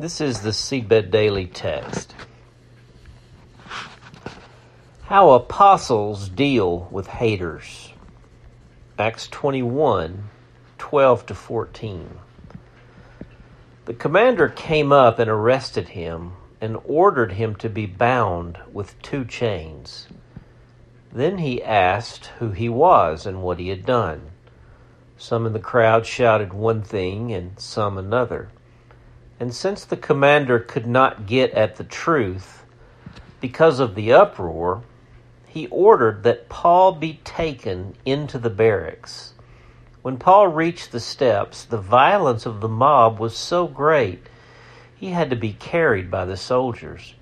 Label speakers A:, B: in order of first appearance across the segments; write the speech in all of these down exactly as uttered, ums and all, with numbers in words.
A: This is the Seedbed Daily text. How apostles deal with haters. Acts twenty-one, twelve to fourteen. The commander came up and arrested him and ordered him to be bound with two chains. Then he asked who he was and what he had done. Some in the crowd shouted one thing and some another. And since the commander could not get at the truth because of the uproar, he ordered that Paul be taken into the barracks. When Paul reached the steps, the violence of the mob was so great, he had to be carried by the soldiers.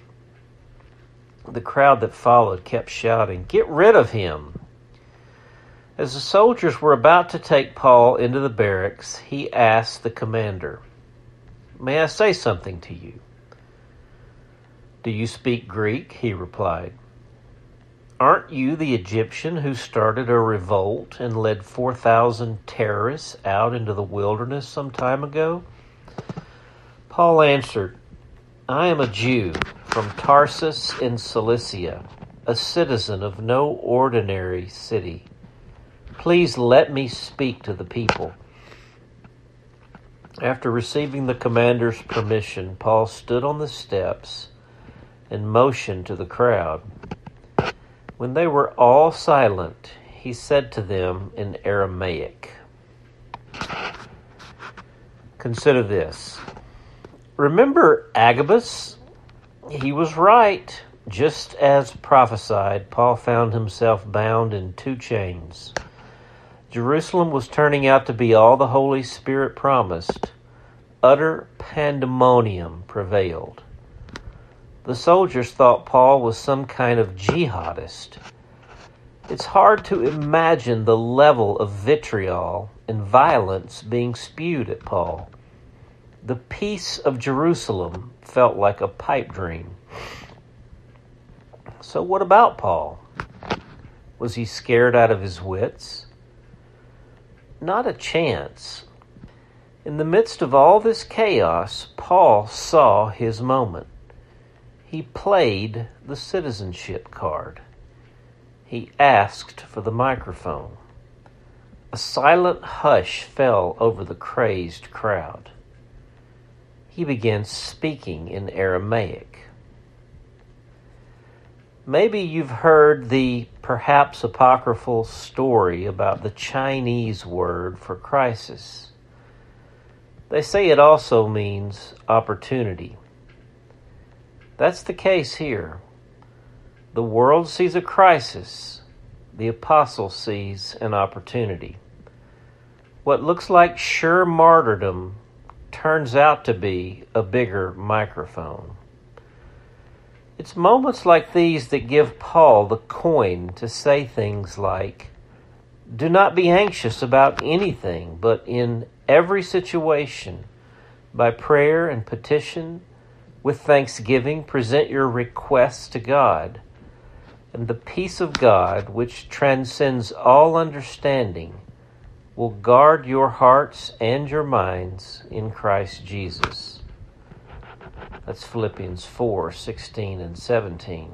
A: The crowd that followed kept shouting, "Get rid of him!" As the soldiers were about to take Paul into the barracks, he asked the commander, "May I say something to you?" "Do you speak Greek?" he replied. "Aren't you the Egyptian who started a revolt and led four thousand terrorists out into the wilderness some time ago?" Paul answered, "I am a Jew from Tarsus in Cilicia, a citizen of no ordinary city. Please let me speak to the people." After receiving the commander's permission, Paul stood on the steps and motioned to the crowd. When they were all silent, he said to them in Aramaic, "Consider this. Remember Agabus? He was right. Just as prophesied, Paul found himself bound in two chains. Jerusalem was turning out to be all the Holy Spirit promised. Utter pandemonium prevailed. The soldiers thought Paul was some kind of jihadist. It's hard to imagine the level of vitriol and violence being spewed at Paul. The peace of Jerusalem felt like a pipe dream. So what about Paul? Was he scared out of his wits? Not a chance. In the midst of all this chaos, Paul saw his moment. He played the citizenship card. He asked for the microphone. A silent hush fell over the crazed crowd. He began speaking in Aramaic. Maybe you've heard the perhaps apocryphal story about the Chinese word for crisis. They say it also means opportunity. That's the case here. The world sees a crisis. The apostle sees an opportunity. What looks like sure martyrdom turns out to be a bigger microphone. It's moments like these that give Paul the coin to say things like, "Do not be anxious about anything, but in every situation, by prayer and petition, with thanksgiving, present your requests to God, and the peace of God, which transcends all understanding, will guard your hearts and your minds in Christ Jesus." That's Philippians four, sixteen and seventeen.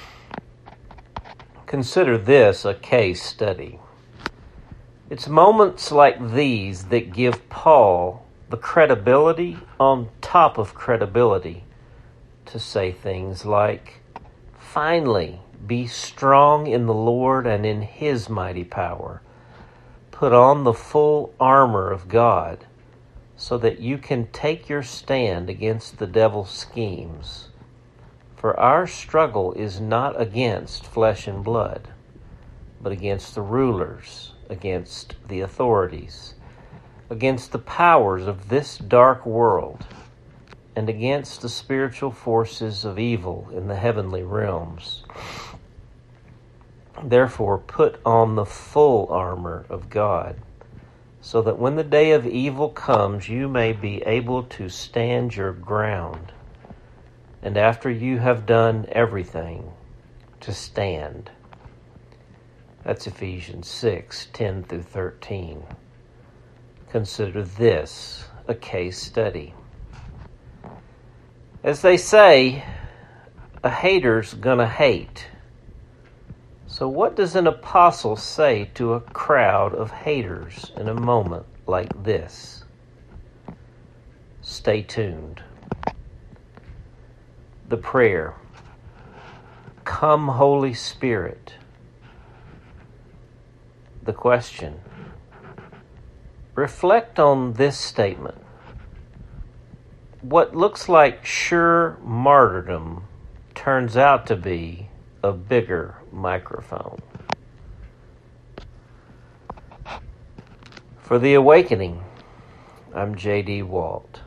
A: Consider this a case study. It's moments like these that give Paul the credibility on top of credibility to say things like, "Finally, be strong in the Lord and in His mighty power. Put on the full armor of God, so that you can take your stand against the devil's schemes. For our struggle is not against flesh and blood, but against the rulers, against the authorities, against the powers of this dark world, and against the spiritual forces of evil in the heavenly realms. Therefore, put on the full armor of God, so that when the day of evil comes, you may be able to stand your ground, and after you have done everything, to stand." That's Ephesians six, ten through thirteen. Consider this a case study. As they say, a hater's gonna hate. So what does an apostle say to a crowd of haters in a moment like this? Stay tuned. The prayer. Come, Holy Spirit. The question. Reflect on this statement. What looks like sure martyrdom turns out to be a bigger microphone. For The Awakening, I'm J D. Walt.